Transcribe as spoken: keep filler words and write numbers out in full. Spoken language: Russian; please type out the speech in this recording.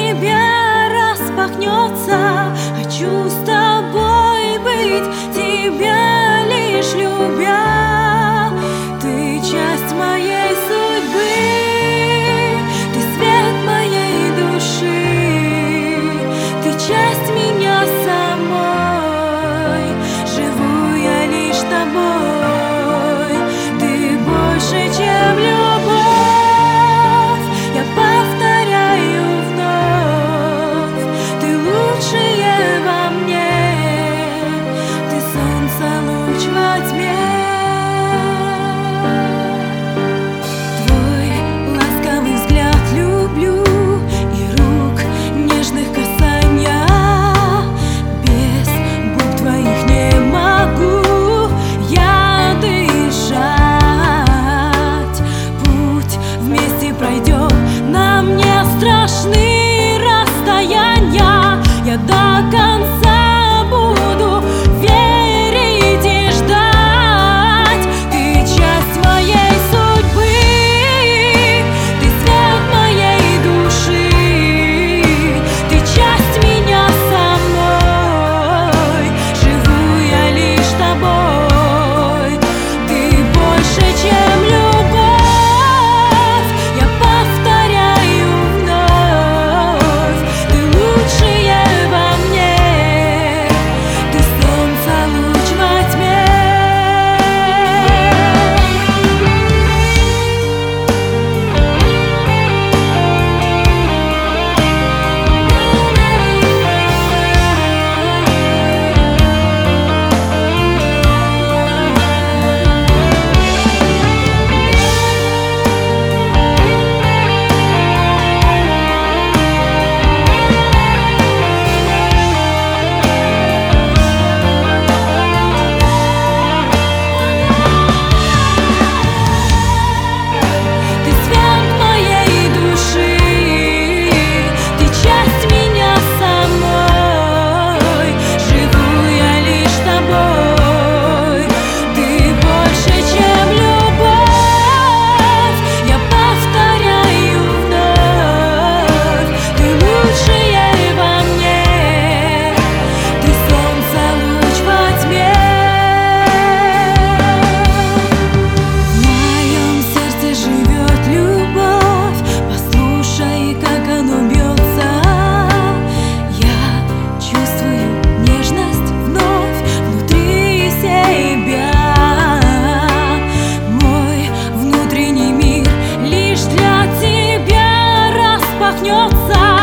тебя распахнется. Хочу с тобой быть, тебя лишь любя. Ты часть моей судьбы, ты свет моей души, ты часть меня самой, живу я лишь тобой. Ты больше, чем любовь, я повторяю вновь. Ты лучшее во мне, ты солнце, луч во тьме. Твой ласковый взгляд люблю и рук нежных касания. Без губ твоих не могу я дышать. Путь вместе пройдем, нам не страшны расстояния. Я до конца буду верить и ждать. Ты часть моей судьбы, ты свет моей души, ты часть меня самой, живу я лишь тобой. Ты больше, чем любовь, я повторяю вновь. Ты лучшее во мне, ты солнце, луч во тьме. Ты свет моей души, ты часть меня самой, живу я лишь тобой. Ты больше, чем любовь, я повторяю вновь. Ты лучшее во мне, ты солнце, луч во тьме. В моем сердце живет любовь, послушай, как оно бьется. Я чувствую нежность вновь внутри себя. Мой внутренний мир лишь для тебя распахнется.